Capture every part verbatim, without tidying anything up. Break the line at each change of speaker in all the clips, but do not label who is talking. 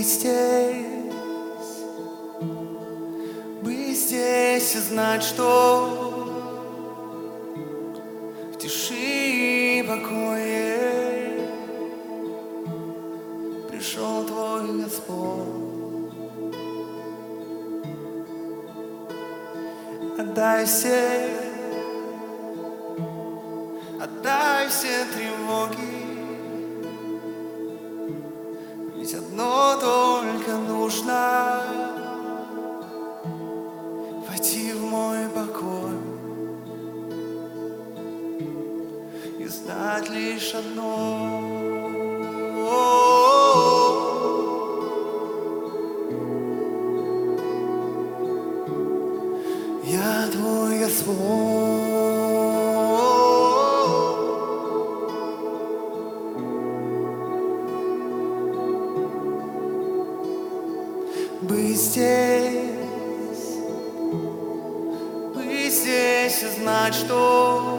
Быть здесь, быть здесь и знать, что в тиши и покое пришел Твой Господь. Отдай все, отдай все тревоги, ведь одно только нужно — войти в мой покой и знать лишь одно. Я Твой Господь. Быть здесь, быть здесь и знать, что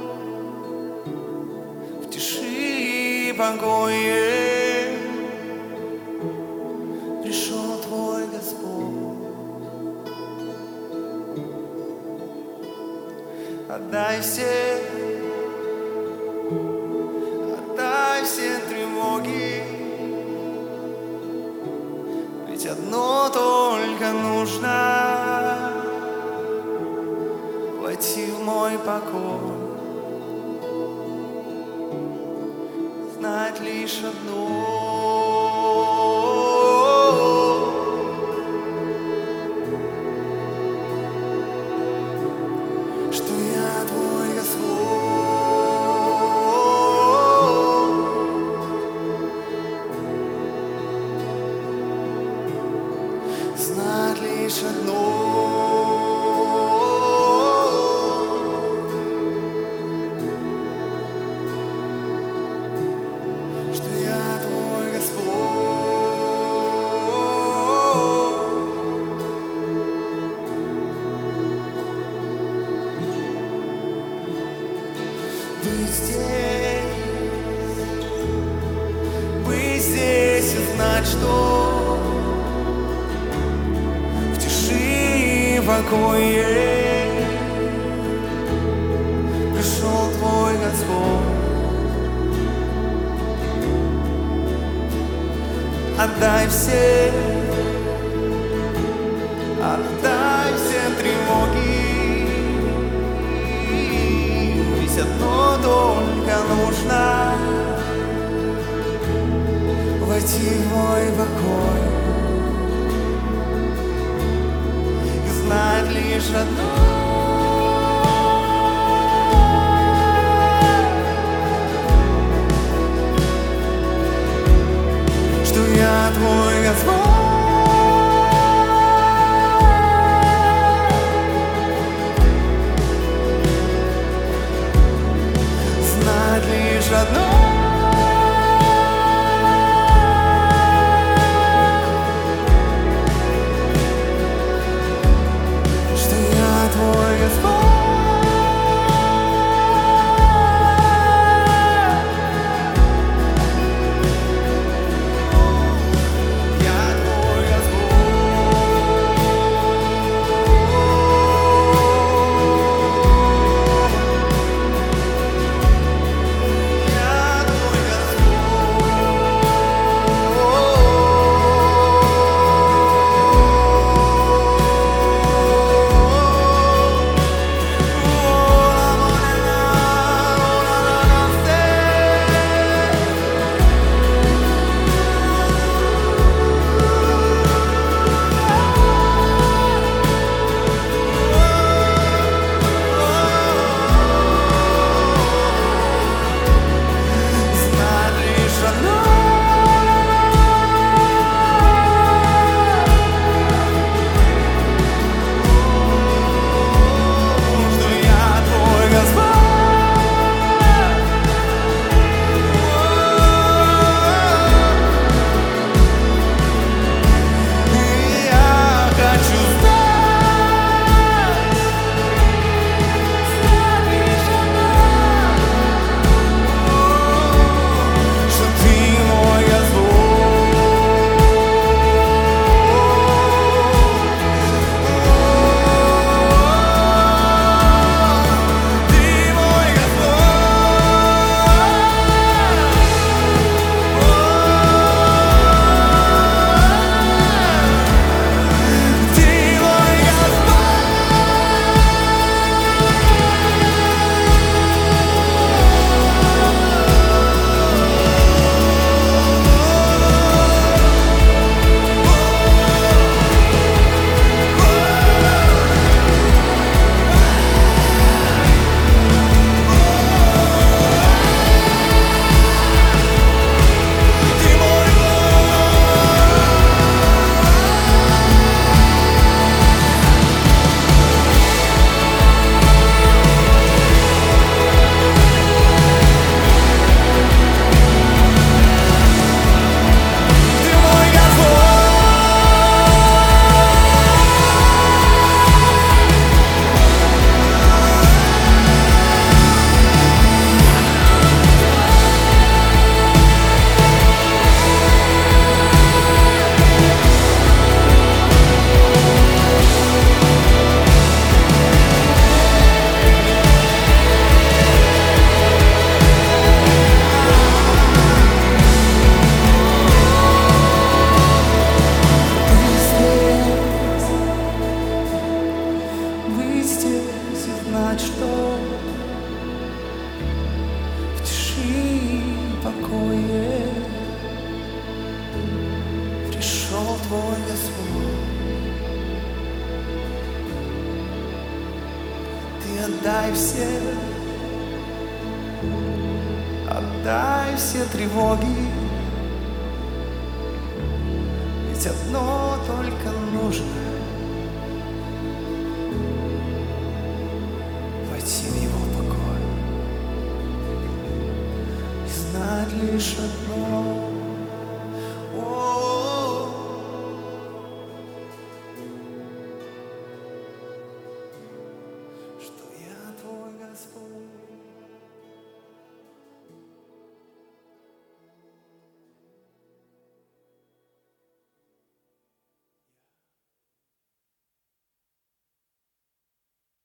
в тиши и покое пришел Твой Господь. Отдай все, отдай все тревоги, ведь одно только нужно — войти в мой покой, знать лишь одно. Что я Твой Господь. Знать лишь одно. Что я Твой Господь. Быть здесь, быть здесь и знать, что в тиши и покое пришел Твой Господь. Отдай все, отдай все тревоги, ведь одно только нужно — войти в мой покой и знать лишь одно. Что я Твой Господь. Знать лишь одно. Что я Твой здесь и знать, что в тиши и покое пришел твой Господь. Ты отдай все, отдай все тревоги, ведь одно только нужно